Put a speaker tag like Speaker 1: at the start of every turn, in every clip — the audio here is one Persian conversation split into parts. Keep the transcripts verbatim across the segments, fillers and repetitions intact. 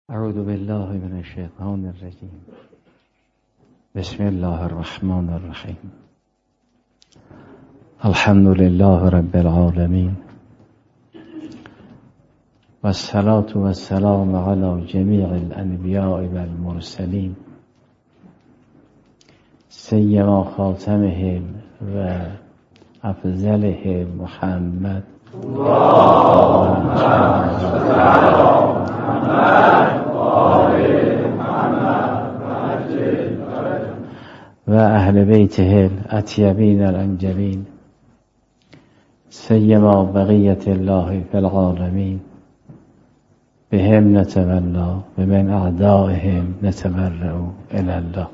Speaker 1: اعوذ بالله من الشیطان الرجیم. بسم الله الرحمن الرحیم. الحمد لله رب العالمین و الصلاة و السلام علی جمیع الانبیاء و المرسلین سیما خاتمهم و افضلهم محمد اللهم صل علی محمد و اهل بیته الاطیبین الانجلین سیما بقیت الله فی العالمین بهم نتولا و من اعدائهم نتبرأ الی الله.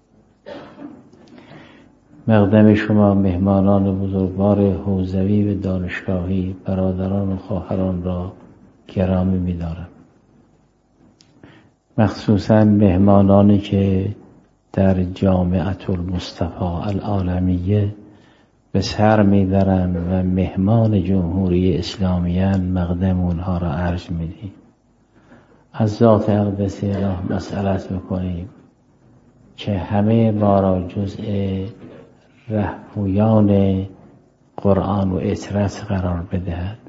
Speaker 1: مقدم شما مهمانان بزرگوار حوزوی و دانشگاهی، برادران و خواهران را گرامی می‌دارم. مخصوصا مهمانانی که در جامعة المصطفى العالمیه به سر می‌برند و مهمان جمهوری اسلامیان، مقدم اونها را عرض می‌دهیم. از ذات اقدس اله مسئلت می‌کنیم که همه ما را جزء رهپویان قرآن و اطرت قرار بدهد.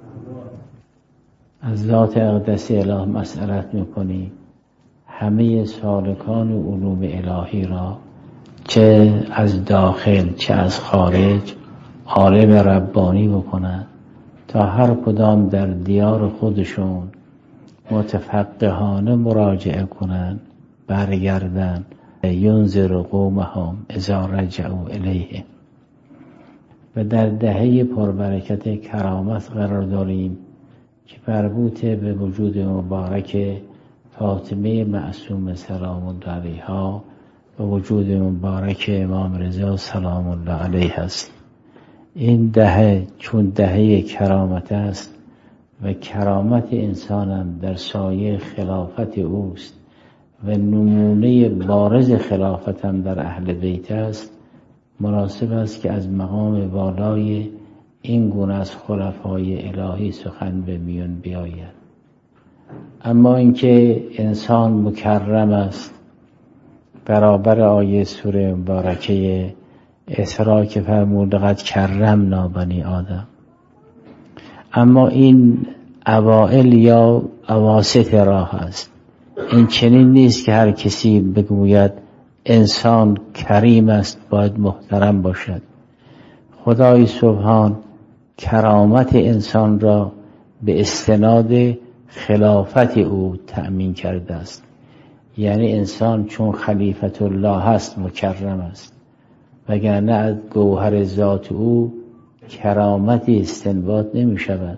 Speaker 1: از ذات اقدس اله مسئلت می‌کنیم همه سالکان علوم الهی را چه از داخل چه از خارج عالم ربانی بکنند تا هر کدام در دیار خودشون متفقهانه مراجعه کنند، برگردند ینذر قومهم اذا رجعوا الیه. و در دهه پربرکت کرامت قرار داریم که مربوط به وجود مبارک فاطمه معصومه سلام الله علیها و وجود مبارک امام رضا سلام الله علیه است. این دهه چون دهه کرامت است و کرامت انسان هم در سایه خلافت اوست و نمونه بارز خلافت هم در اهل بیت است، مناسب است که از مقام بالای این گونه از خلفای الهی سخن به میون بیاید. اما اینکه انسان مکرم است برابر آیه سوره مبارکه اسراء که فرمود لقد کرمنا بنی آدم، اما این اوائل یا اواسط راه است. این چنین نیست که هر کسی بگوید انسان کریم است باید محترم باشد. خدای سبحان کرامت انسان را به استناد خلافت او تأمین کرده است. یعنی انسان چون خلیفت الله هست مکرم است، وگرنه از گوهر ذات او کرامتی استنباط نمی شود.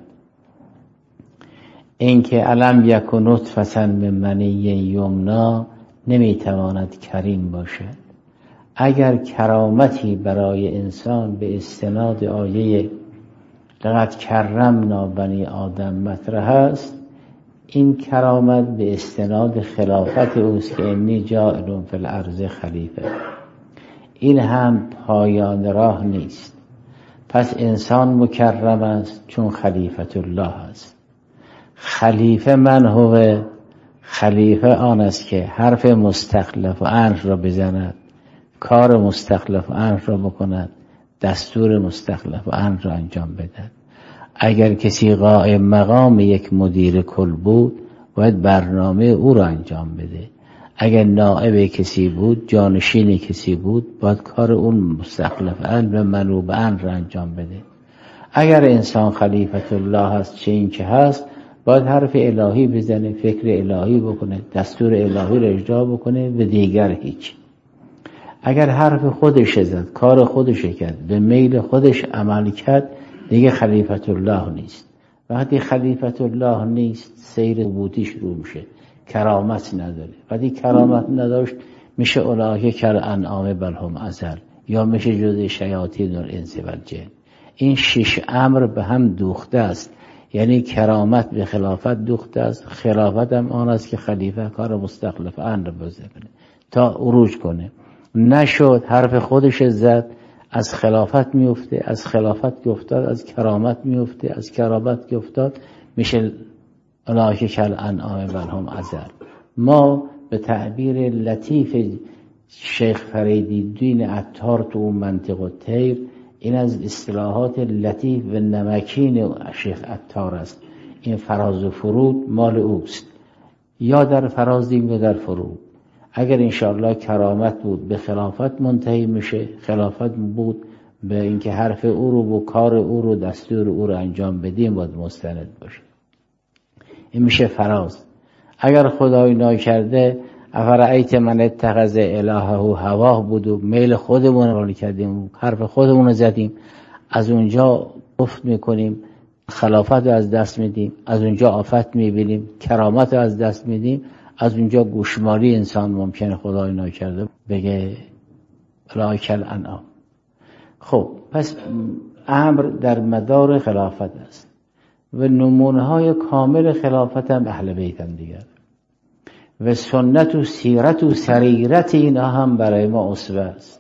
Speaker 1: اینکه علم یک نطفة من منی یمنا نمی تواند کریم باشد. اگر کرامتی برای انسان به استناد آیه لقد کرمنا بنی آدم مطرح است، این کرامت به استناد خلافت اوست که انی جاعل فی الارض خلیفه. این هم پایان راه نیست. پس انسان مکرم است چون خلیفت الله است. خلیفه من هو، خلیفه آن است که حرف مستخلف و امر را بزند، کار مستخلف و امر را بکند، دستور مستخلف و امر را انجام بدهد. اگر کسی قائم مقام یک مدیر کل بود باید برنامه او را انجام بده. اگر نائب کسی بود، جانشین کسی بود، باید کار اون مستخلف امر و منوب امر را انجام بده. اگر انسان خلیفت الله هست چه این که هست، باید حرف الهی بزنه، فکر الهی بکنه، دستور الهی را اجرا بکنه و دیگر هیچ. اگر حرف خودش زد، کار خودش کرد، به میل خودش عمل کرد، دیگه خلیفت الله نیست. وقتی خلیفت الله نیست سیر عبودی شروع میشه، کرامت نداره. وقتی کرامت نداشت میشه اولئک کالانعام بل هم اضل، یا میشه جز شیاطین الانس والجن. این شش امر به هم دوخته است. یعنی کرامت به خلافت دوخته است. خلافت هم آن است که خلیفه کار مستخلف امر بزنه تا عروج کنه. نشد، حرف خودش زد، از خلافت میفته، از خلافت که افتاد از کرامت میفته، از کرامت که افتاد میشه اولئک کالانعام بل هم اضل. ما به تعبیر لطیف شیخ فریدالدین عطار تو اون منطق الطیر، این از اصطلاحات لطیف و نمکین شیخ عطار است. این فراز و فرود مال اوست، یا در فرازیم یا در فرود. اگر انشاءالله کرامت بود به خلافت منتهی میشه، خلافت بود به اینکه حرف او رو و کار او رو دستور او رو انجام بدیم باید مستند باشه. این میشه فراز. اگر خدای ناکرده افرأیت من اتخذ الهه هواه بود و میل خودمون رو کردیم، حرف خودمون رو زدیم، از اونجا افت میکنیم، خلافت رو از دست میدیم، از اونجا آفت میبینیم، کرامت رو از دست میدیم، از اونجا گوشمالی انسان ممکنه خدای ناکرده بگه اولئک الانعام. خب پس امر در مدار خلافت است و نمونه های کامل خلافت هم اهل بیت هم دیگر و سنت و سیرت و سریرت اینا هم برای ما اسوه است.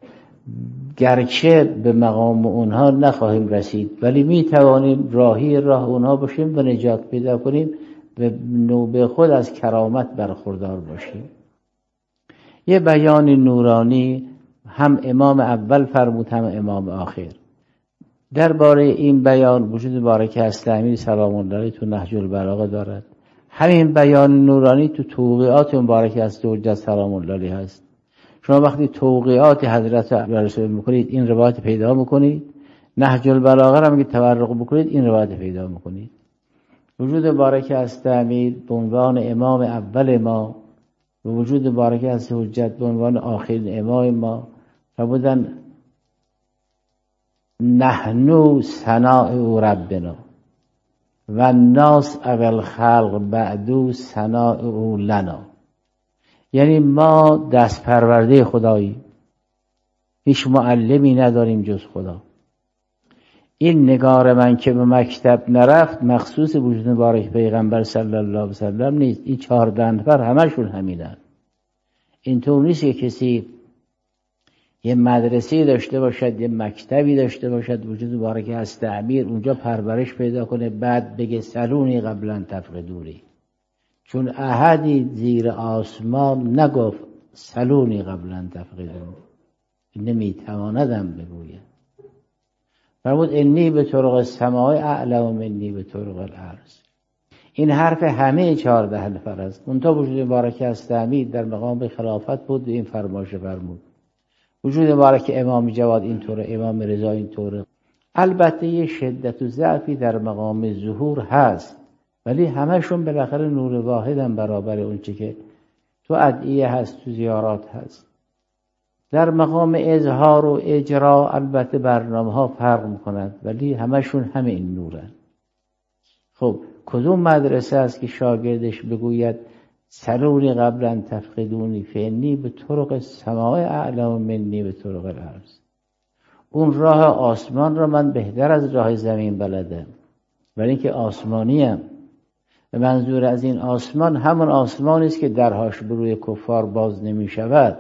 Speaker 1: گرچه به مقام اونها نخواهیم رسید ولی می توانیم راهی راه اونها باشیم و نجات پیدا کنیم و نوبه خود از کرامت برخوردار باشیم. یه بیان نورانی هم امام اول فرمود هم امام آخر درباره این بیان. وجود بارک هستمی سلام الله علیه تو نهج البلاغه دارد. همین بیان نورانی تو توقیات مبارک است و حجت سلام الله علیه هست. شما وقتی توقیات حضرت رسول میکنید این روایت پیدا میکنید، نهج البلاغه را میگه تورق بکنید این روایت پیدا میکنید. وجود بارک هستمی به عنوان امام اول ما و وجود بارک است حجت به عنوان آخرین امام ما فرمودن نحنو ثناء ربنا و الناس اول خلق بعدو ثناء لنا. یعنی ما دست پرورده خدایی، هیچ معلمی نداریم جز خدا. این نگار من که به مکتب نرفت مخصوص وجود مبارک پیغمبر صلی الله علیه وسلم نیست. این چهارده نفر همشون همینن. اینطور نیست که کسی یه مدرسه داشته باشد، یه مکتبی داشته باشد، وجود مبارک از تعمیر اونجا پرورش پیدا کنه بعد بگه سلونی قبلا تفقدونی. چون احدی زیر آسمان نگفت سلونی قبلا تفقدونی، نمیتواندم بگوید. فرمود انی به طرق السماء اعلم منی به طرق الارض. این حرف همه چهارده نفر است. اونتا وجود مبارک از تعمیر در مقام خلافت بود و این فرمایش فرمود. وجود مبارک امام جواد اینطوره، امام رضا اینطوره. البته یه شدت و ضعفی در مقام ظهور هست ولی همشون بالاخره نور واحدن برابر اون چه که تو ادعیه هست، تو زیارات هست. در مقام اظهار و اجرا البته برنامه ها فرق میکنند ولی همشون همین نورن. خب کدوم مدرسه است که شاگردش بگوید سلونی قبلا تفقدونی فعنی به طرق السماء اعلم منی به طرق الارض. اون راه آسمان را من بهتر از راه زمین بلدم ولی اینکه آسمانیم و منظور از این آسمان همون آسمانی است که درهاش به روی کفار باز نمی شود.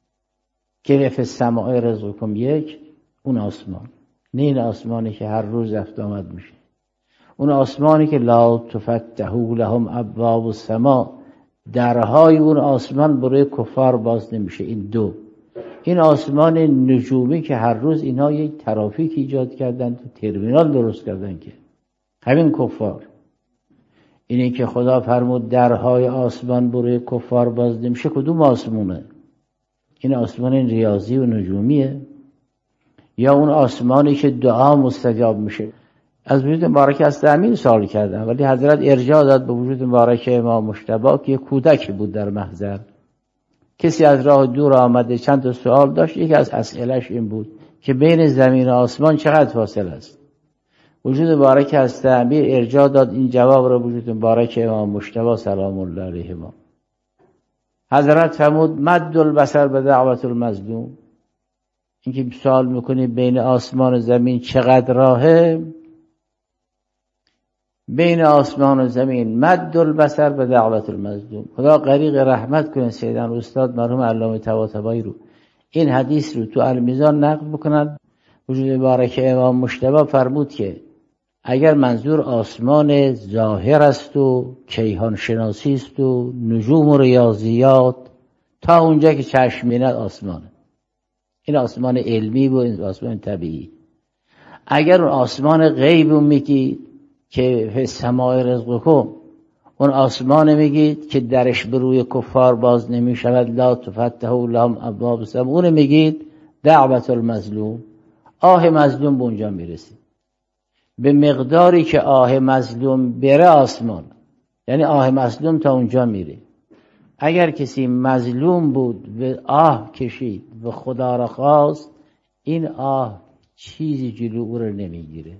Speaker 1: کیف السماء رزقکم یک، اون آسمان نه این آسمانی که هر روز رفت آمد میشه. اون آسمانی که لا تفتح لهم ابواب السماء، درهای اون آسمان برای کفار باز نمیشه. این دو. این آسمان نجومی که هر روز اینا یک ترافیک ایجاد کردن، تو ترمینال درست کردن که همین کفار. اینی که خدا فرمود درهای آسمان برای کفار باز نمیشه، کدوم آسمونه؟ این آسمان ریاضی و نجومیه یا اون آسمانی که دعا مستجاب میشه؟ از وجود مبارک از امین سوال کردن ولی حضرت ارجاع داد به وجود مبارک امام مجتبی که یک کودکی بود در محضر. کسی از راه دور آمده چند تا سوال داشت، یکی از اسئلهش این بود که بین زمین و آسمان چقدر فاصله است. وجود مبارک از تعبیر ارجاع داد این جواب را وجود مبارک امام مجتبی سلام الله علیه ما. حضرت فرمود مد البصر به دعوت المظلوم. اینکه سوال میکنی بین آسمان و زمین چقدر راهه، بین آسمان و زمین مد البصر به دعوت المظلوم. خدا غریق رحمت کنه سیدان استاد مرحوم علامه طباطبایی رو، این حدیث رو تو المیزان نقل بکنن. وجود مبارک امام مجتبی فرمود که اگر منظور آسمان ظاهر است و کیهان شناسی است و نجوم و ریاضیات، تا اونجا که چشم می‌بیند آسمانه. این آسمان علمی و این آسمان طبیعی. اگر اون آسمان غیب رو میگید که فی السماء رزقکم، اون آسمان میگید که درش به روی کفار باز نمیشود، لا تفتح لهم ابواب السماء، اون میگید دعوت المظلوم، آه مظلوم به اونجا میرسید. به مقداری که آه مظلوم بره آسمان، یعنی آه مظلوم تا اونجا میره. اگر کسی مظلوم بود و آه کشید و خدا را خواست، این آه چیزی جلو او را نمیگیره.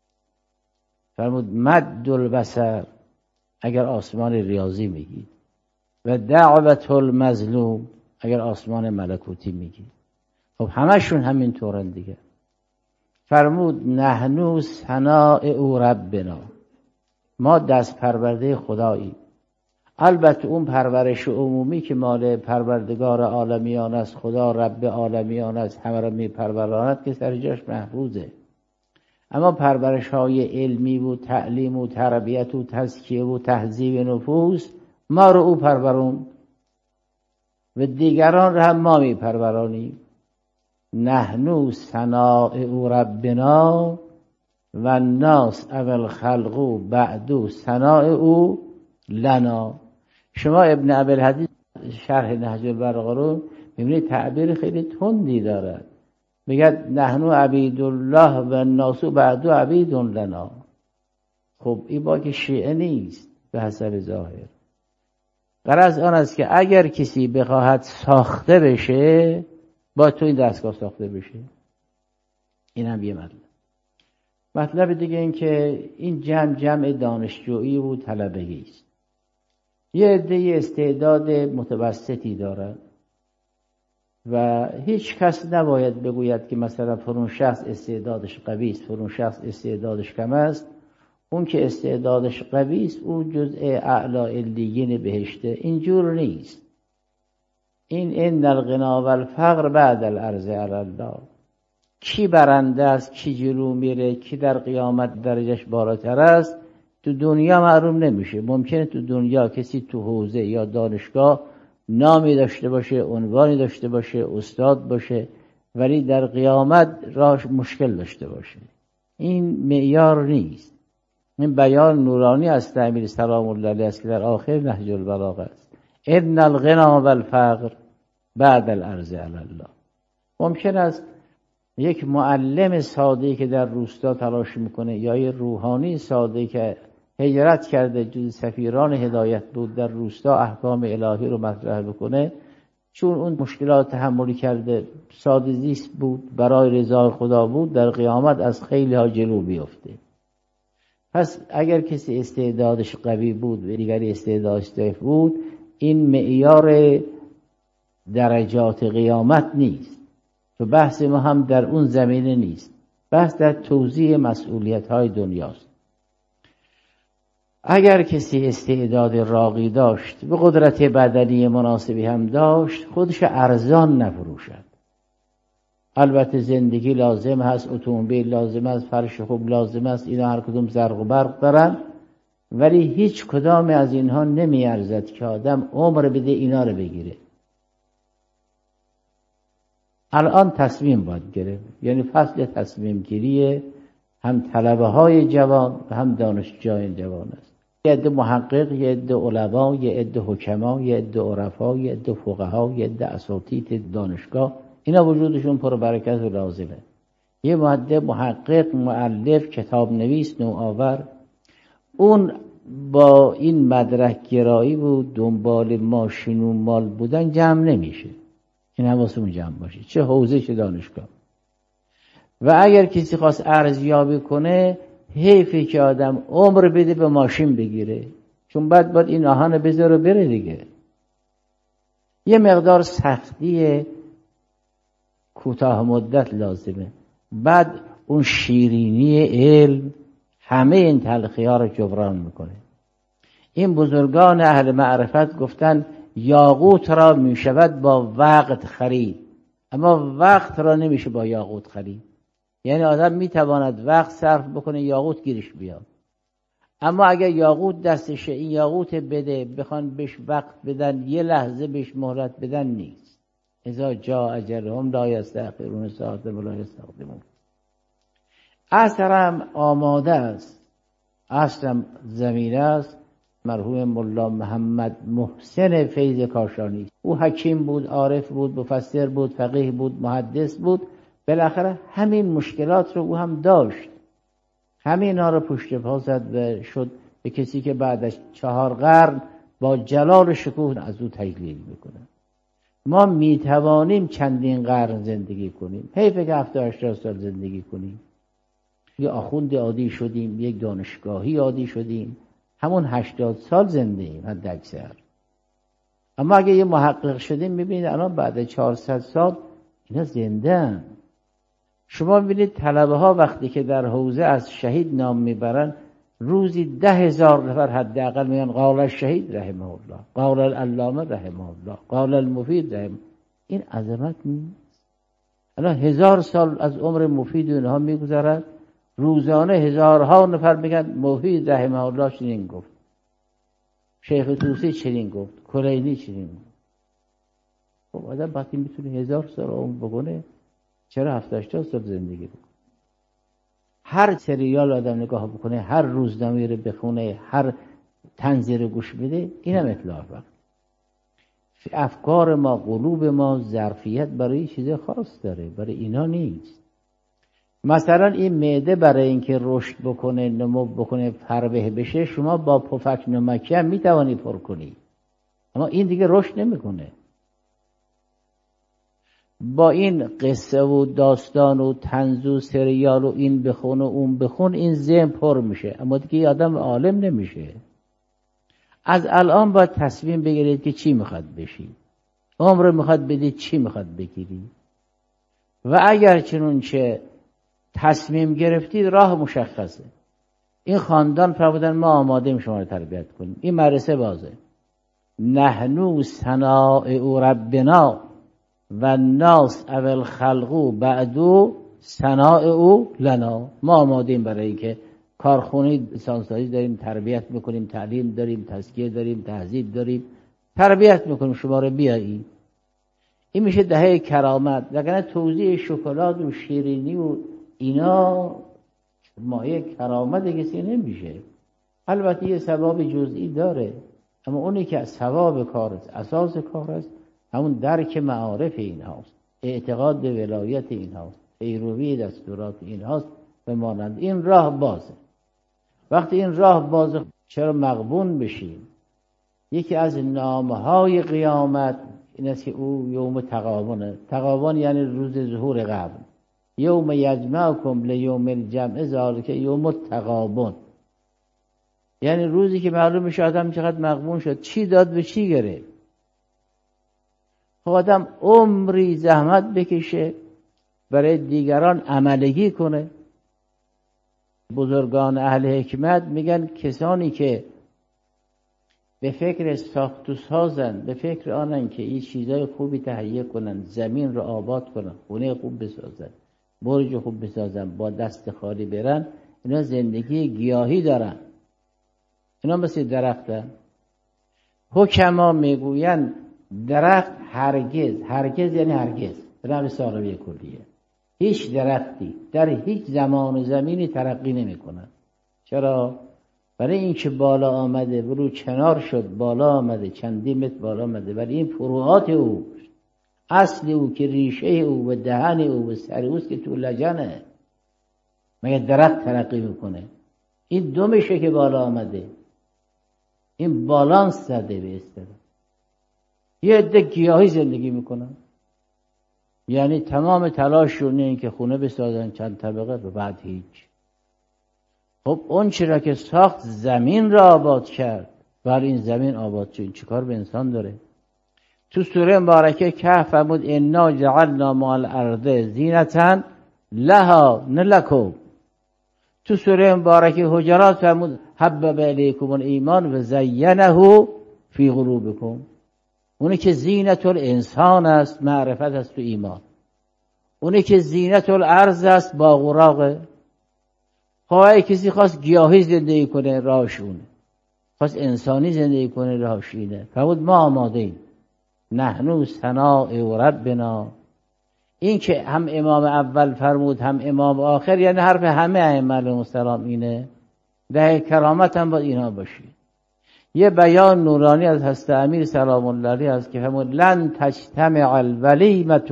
Speaker 1: فرمود مد البصر، اگر آسمان ریاضی میگید، و دعوت المظلوم اگر آسمان ملکوتی میگید. خب همشون همین طورن دیگه. فرمود نحنو ثناء او ربنا، ما دست پرورده خدایی. البته اون پرورش عمومی که مال پروردگار عالمیان است، خدا رب عالمیان است، همه را می پروراند، که سر جاش محفوظه. اما پرورش های علمی و تعلیم و تربیت و تزکیه و تهذیب نفوس، ما رو او پرورون و دیگران را هم ما می پرورانیم. نحنو ثناء او ربنا و الناس اول خلقو بعدو ثناء او لنا. شما ابن ابوالحدیث شرح نهج البلاغه رو می‌بینید تعبیر خیلی تندی دارد، میگه نحنو عبید الله و الناس بعدو عبید لنا. خب این با که شیعه نیست به حسب ظاهر. غرض آن است که اگر کسی بخواهد ساخته بشه، با تو این دستگاه ساخته بشه. این هم یه مطلب. مطلب دیگه این که این جمع جمع دانشجویی و طلبگی است. یه عده استعداد متوسطی دارد و هیچ کس نباید بگوید که مثلا فرون شخص استعدادش قوی است، فرون شخص استعدادش کم است. اون که استعدادش قوی است او جزء اعلی علیین بهشته. اینجور نیست. این ان الغنا و الفقر بعد العرض علی الله. کی برنده است، کی جلو میره، کی در قیامت درجهش بالاتر است، تو دنیا معلوم نمیشه. ممکنه تو دنیا کسی تو حوزه یا دانشگاه نامی داشته باشه، عنوانی داشته باشه، استاد باشه، ولی در قیامت راش مشکل داشته باشه. این معیار نیست. این بیان نورانی از امیر سلام الله علیه است که در آخر نهج البلاغه است. ان الغنا و الفقر بعد العرض علی الله. ممکن است یک معلم ساده‌ای که در روستا تلاش میکنه یا یک روحانی ساده‌ای که هجرت کرده جز سفیران هدایت بود در روستا احکام الهی رو مطرح بکنه، چون اون مشکلات تحملی کرده، ساده زیست بود، برای رضای خدا بود، در قیامت از خیلی ها جلو بیفته. پس اگر کسی استعدادش قوی بود و دیگری استعدادش ضعیف بود، این معیار درجات قیامت نیست. تو بحث ما هم در اون زمینه نیست. بحث در توزیع مسئولیت های دنیاست. اگر کسی استعداد راقی داشت و قدرت بدنی مناسبی هم داشت، خودش ارزان نفروشد. البته زندگی لازم هست، اتومبیل لازم است، فرش خوب لازم است، اینا هر کدوم زرق و برق دارن، ولی هیچ کدام از اینها نمی ارزد که آدم عمر بده اینا رو بگیره. الان تصمیم باید گرفت، یعنی فصل تصمیم گیریه، هم طلبه های جوان و هم دانشجویان جوان است. یه عده محقق، یه عده علما، یه عده حکما، یه عده عرفا، یه عده فقها، یه عده اساتید دانشگاه، اینا وجودشون پر برکت و لازمه. یه عده محقق، مؤلف، کتاب نویس، نوآور، اون با این مدرک گرایی و دنبال ماشین و مال بودن جمع نمیشه. این حواسمون جمع باشه، چه حوزه چه دانشگاه. و اگر کسی خواست ارزیابی کنه، حیفی که آدم عمر بده به ماشین بگیره، چون بعد باید این آهن بذاره بره دیگه. یه مقدار سختی کوتاه مدت لازمه، بعد اون شیرینی علم همه این تلخی ها رو جبران میکنه. این بزرگان اهل معرفت گفتن یاقوت را میشود با وقت خرید، اما وقت را نمیشه با یاقوت خرید. یعنی آدم میتواند وقت صرف بکنه یاقوت گیرش بیاد، اما اگر یاقوت دستشه این یاقوت بده بخوان بهش وقت بدن یه لحظه بهش مهلت بدن نیست. اذا جاء اجلهم لا یستأخرون ساعة ولا یستقدمون. عصرم آماده است، عصرم زمینه است. مرحوم ملا محمد محسن فیض کاشانی، او حکیم بود، عارف بود، مفسر بود، فقیه بود، محدث بود. بالاخره همین مشکلات رو او هم داشت، همین ها رو پشت پا زد و شد به کسی که بعدش چهار قرن با جلال و شکوه از او تجلیل میکنه. ما میتوانیم چندین قرن زندگی کنیم، حیفه که هفتاد هشتاد سال زندگی کنیم. یه آخوند عادی شدیم، یک دانشگاهی عادی شدیم، همون هشتاد سال زنده ایم حد اکثر. اما اگه یه محقق شدیم میبینید الان بعد چهارصد سال اینا زنده هن. شما ببینید طلبه ها وقتی که در حوزه از شهید نام میبرن روزی ده هزار نفر حداقل میگن قال الشهید رحمه الله، قال العلامه رحمه الله، قال المفید رحمه. این عظمت نیست؟ الان هزار سال از عمر مفید اونها میگذرد، روزانه هزارها نفر میگن مفید رحمه الله چنین گفت، شیخ طوسی چنین گفت، کلینی چنین گفت. خب آدم وقتی میتونه هزار سال عمر بکنه چرا هفتاد هشتاد سال زندگی بکنه؟ هر سریال آدم نگاه بکنه، هر روزنامه رو بخونه، هر طنزی رو گوش بده، اینم اطلاع وقت. افکار ما، قلوب ما ظرفیت برای چیز خاص داره، برای اینا نیست. مثلا این معده برای اینکه رشد بکنه، نمو بکنه، فربه بشه، شما با پفک نمکی هم میتوانی پر کنی، اما این دیگه رشد نمیکنه. با این قصه و داستان و طنز و سریال و این بخون و اون بخون این ذهن پر میشه، اما دیگه آدم عالم نمیشه. از الان باید تصمیم بگیرید که چی میخواد بشی، عمر میخواد بدید چی میخواد بگیری، و اگر چنونچه تصمیم گرفتید راه مشخصه. این خاندان فرمودن ما آماده ایم شما رو تربیت کنیم، این مدرسه بازه. نحنو صنائع ربنا و الناس او الخلق بعدو صنائع لنا. ما آماده ایم برای اینکه کارخونه انسانسازی داریم، تربیت میکنیم، تعلیم داریم، تزکیه داریم، تهذیب داریم، تربیت میکنیم شما رو بیایی. این میشه دهه کرامت. وگرنه توزیع شکلات و شیرینی و اینا مایه کرامت کسی نمیشه. البته یه ثواب جزئی داره، اما اونی که ثواب کار است، اساس کار است، همون درک معارف این هاست، اعتقاد به ولایت این هاست، پیروی دستورات این هاست و مانند. این راه بازه. وقتی این راه بازه چرا مغبون بشیم؟ یکی از نامهای قیامت این است که او یوم تغابنه. تغابن یعنی روز ظهور قبل. یوم یجمعکم لیوم الجمع ذالک یوم التغابن، یعنی روزی که معلوم میشه آدم چقدر مغبون شد، چی داد به چی گرفت. خب آدم عمری زحمت بکشه برای دیگران عملگی کنه. بزرگان اهل حکمت میگن کسانی که به فکر ساخت و سازن، به فکر آنن که این چیزای خوبی تهیه کنن، زمین رو آباد کنن، خونه خوب بسازن، برج خوب بسازن، با دست خالی برن، اینا زندگی گیاهی دارن، اینا مثل درختن. حکما میگوین درخت هرگز، هرگز یعنی هرگز، رب ساقوی کلیه، هیچ درختی در هیچ زمان و زمینی ترقی نمی کنن. چرا؟ برای این که بالا آمده، برو کنار شد، بالا آمده، چندی متر بالا آمده، برای این فروعات او، اصل او که ریشه او و دهن او و سر اوست که تو لجنه. مگه درخت ترقی میکنه؟ این دومشه که بالا آمده، این بالانس زده به اصطلاح. یه عده گیاهی زندگی میکنن، یعنی تمام تلاششون اینه که خونه بسازن چند طبقه و بعد هیچ. خب اون چرا که ساخت زمین را آباد کرد، ولی این زمین آباد شد، این چیکار به انسان داره؟ تو سوره مبارکه کهف فرمود انا جعلنا مع الارض زینة لها نه لکم. تو سوره مبارکه حجرات فرمود حبب الیکم الایمان و زینه فی قلوبکم. اونی که زینت الانسان است، معرفت است تو ایمان. اونه که زینت الارض است باغ و راغه. خواهی کسی خواست گیاهی زندگی کنه راهش اونه، خواست انسانی زندگی کنه راهش اینه. فرمود ما آماده ایم. نحنو صنائع ربنا. این که هم امام اول فرمود هم امام آخر، یعنی حرف همه ائمه علیهم السلام اینه. ده کرامت هم باید اینا باشه. یه بیان نورانی از حضرت امیر سلام الله علیه است که فرمود لن تجتمع الولیمة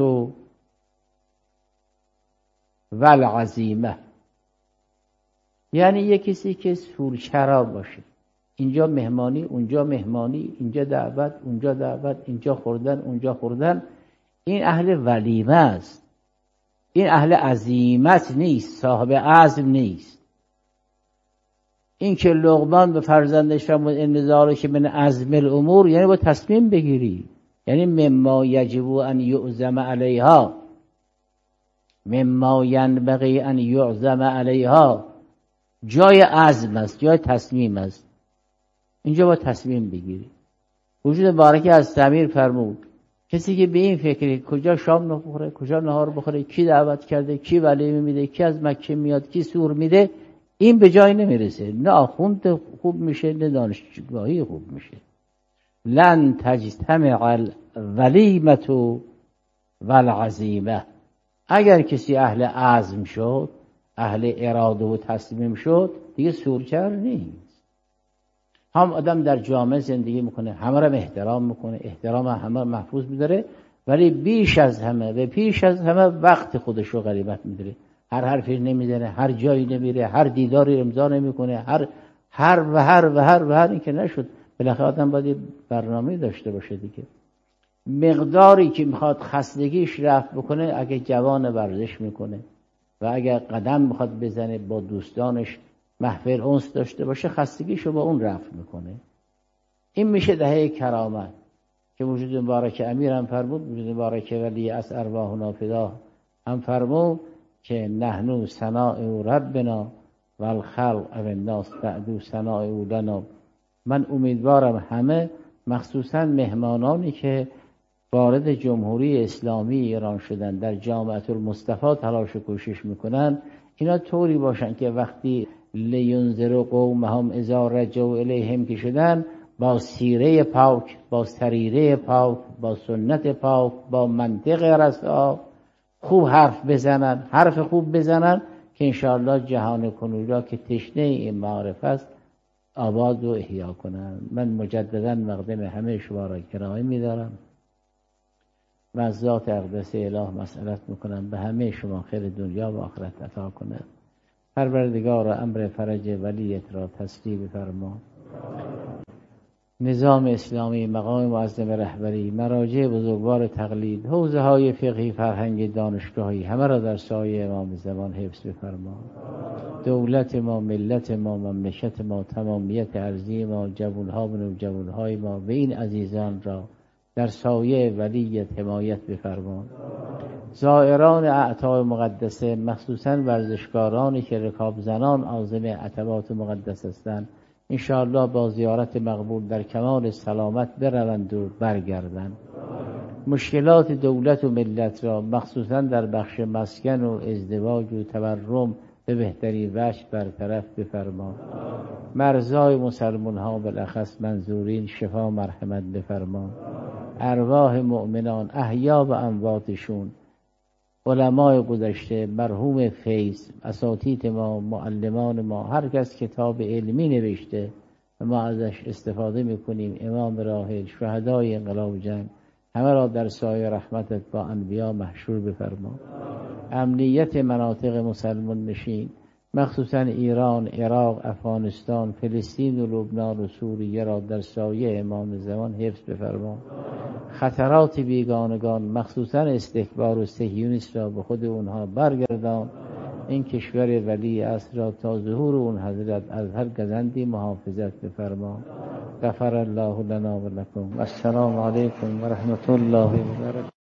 Speaker 1: والعزیمه. یعنی یه کسی که سورچرا باشه، اینجا مهمانی اونجا مهمانی، اینجا دعوت اونجا دعوت، اینجا خوردن اونجا خوردن، این اهل ولیمه است. این اهل عزیمت نیست، صاحب عزم نیست. این که لقمان به فرزندش فرمود ان ذلک من عزم الامور، یعنی با تصمیم بگیری، یعنی مما یجب ان یعزم علیها، مما ینبغی ان یعزم علیها. جای عزم است، جای تصمیم است. اینجا با تصمیم بگیری. وجود بارکی از تعمیر فرمود کسی که به این فکری کجا شام نخوره، کجا نهار بخوره، کی دعوت کرده، کی ولیمه میده، کی از مکه میاد، کی سور میده، این به جای نمیرسه. نه آخوند خوب میشه نه دانشگاهی خوب میشه. لن تجتمع الولیمة والعزیمه. اگر کسی اهل عزم شد، اهل اراده و تصمیم شد، دیگه سورچر نیست. هم آدم در جامعه زندگی میکنه، همه را احترام میکنه، احترام همه محفوظ میداره، ولی بیش از همه و پیش از همه وقت خودش رو غنیمت میداره. هر حرفی نمیزنه، هر جایی نمیره، هر دیداری امضا نمیکنه، هر هر و هر و هر و هر. این که نشد. بالاخره آدم باید برنامه داشته باشه دیگه. مقداری که میخواد خستگیش رفع بکنه، اگه جوان ورزش میکنه و اگر قدم میخواد بزنه با دوستانش محفل انس داشته باشه، خستگیشو با اون رفع میکنه. این میشه دهه کرامت که وجود مبارک امیر هم فرمود، وجود مبارک ولی از ارواحنا فدا هم فرمود که نحنو صنائع ربنا والخلق او الناس بعدو صنائع لنا. من امیدوارم همه، مخصوصا مهمانانی که وارد جمهوری اسلامی ایران شدن، در جامعه المصطفی تلاش و کوشش میکنن، اینا طوری باشن که وقتی لینذروا قومهم اذا رجعوا الیهم که شدن، با سیره پاک، با سریره پاک، با سنت پاک، با منطق رسا خوب حرف بزنن، حرف خوب بزنن که انشاءالله جهان کنونی را که تشنه این معارف است آباد و احیا کنن. من مجددا مقدم همه شما را کرامت می‌دارم و از ذات اقدس اله مسئلت میکنم به همه شما خیر دنیا و آخرت عطا کنه. پروردگار امر فرج ولیت را تسلیم فرما. نظام اسلامی، مقام معظم رهبری، مراجع بزرگوار تقلید، حوزه های فقهی، فرهنگی، دانشگاهی، همه را در سایه امام زمان حفظ بفرما. دولت ما، ملت ما، مملکت ما، تمامیت ارضی ما، جوانها و جوانهای ما و این عزیزان را در سایه ولیت حمایت بفرما. زائران اعطای مقدسه، مخصوصا ورزشکارانی که رکاب زنان عازم عتبات مقدس هستند، انشاءالله با زیارت مقبول در کمال سلامت بروند و برگردند. مشکلات دولت و ملت را مخصوصا در بخش مسکن و ازدواج و تورم به بهترین وجه برطرف بفرما. مرزای مسلمان ها بالاخص منظورین شفا مرحمت بفرما. ارواح مؤمنان احیا و امواتشون، علمای گذشته، مرحوم فیض، اساتید ما، معلمان ما، هر کس کتاب علمی نوشته و ما ازش استفاده میکنیم، امام راحل، شهدای انقلاب جنگ، همه را در سایه رحمتت با انبیا محشور بفرما. امنیت مناطق مسلمان نشین، مخصوصا ایران، عراق، افغانستان، فلسطین و لبنان و سوریه را در سایه امام زمان حفظ بفرما. خطرات بیگانگان، مخصوصا استکبار و صهیونیسم را به خود اونها برگردان. این کشور ولی عصر را تا ظهور اون حضرت از هر گزندی محافظت بفرما. غفر الله لنا و لکم. السلام علیکم و رحمت الله و برکاته.